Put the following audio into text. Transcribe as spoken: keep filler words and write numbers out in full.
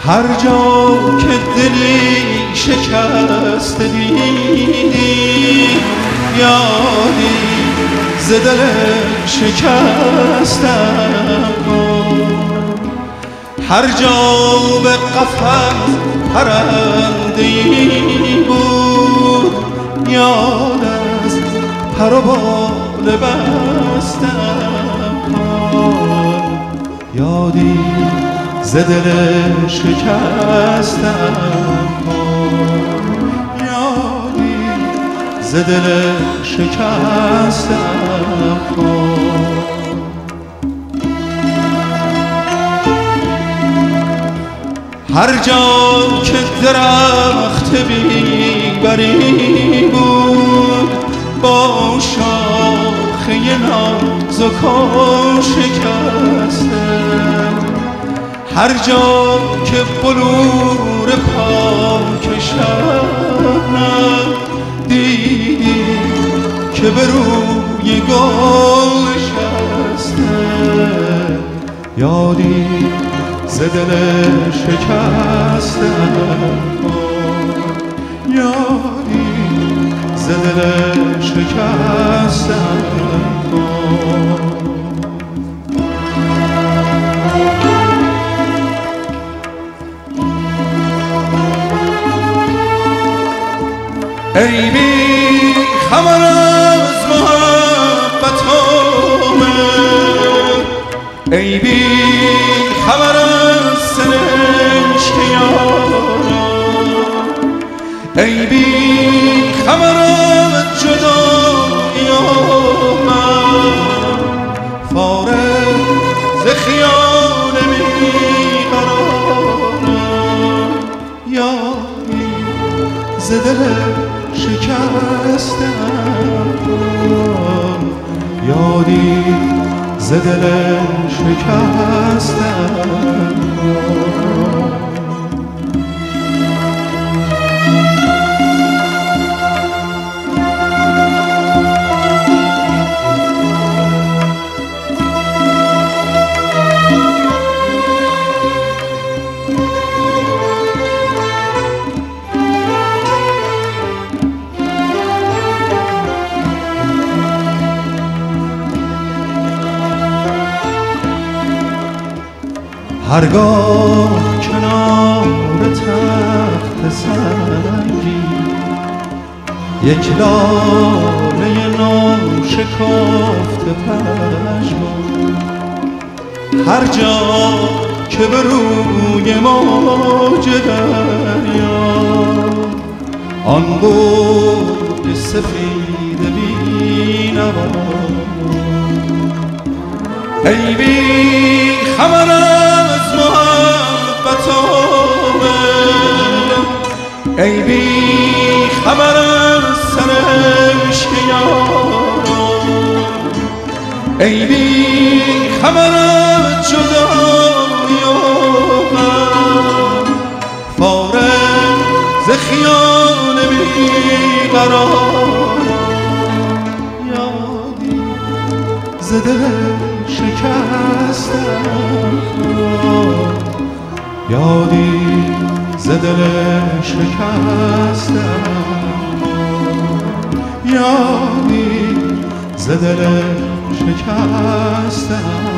هر جا که دلی شکست دیدی یادی ز دل شکستم هر جا به قفس پرنده‌ای بود یاد از پر و بال بستم یادی ز دل شکستم یادی ز دل شکستم هر جا که درخت بیبری بود با شاخه نازک و شکسته هر جا که بلور پاک شبنم دیدی که به روی گل نشسته یادی ز دل شکستم یادی ز دل شکستم ای بی خبر از محبتامه ای بی خبر از سرشک یارم ای بی خبر از جدایی‌ام فارغ ز خیال بیقرارم یادی ز دل شکستم یادی ز دل شکستم هرگاه کنار تخت سنگی یک لاله ناشکافته پژمرد هر جا که به روی موج دریا آن بود سفید بی‌نوا ای بی خبر از محبتامه ای بی خبر از سرشک یارم ای بی خبر از جدایی‌ام فارغ ز خیال بیقرارم یادی ز دل شکستم یادی ز دل شکستم یادی ز دل شکستم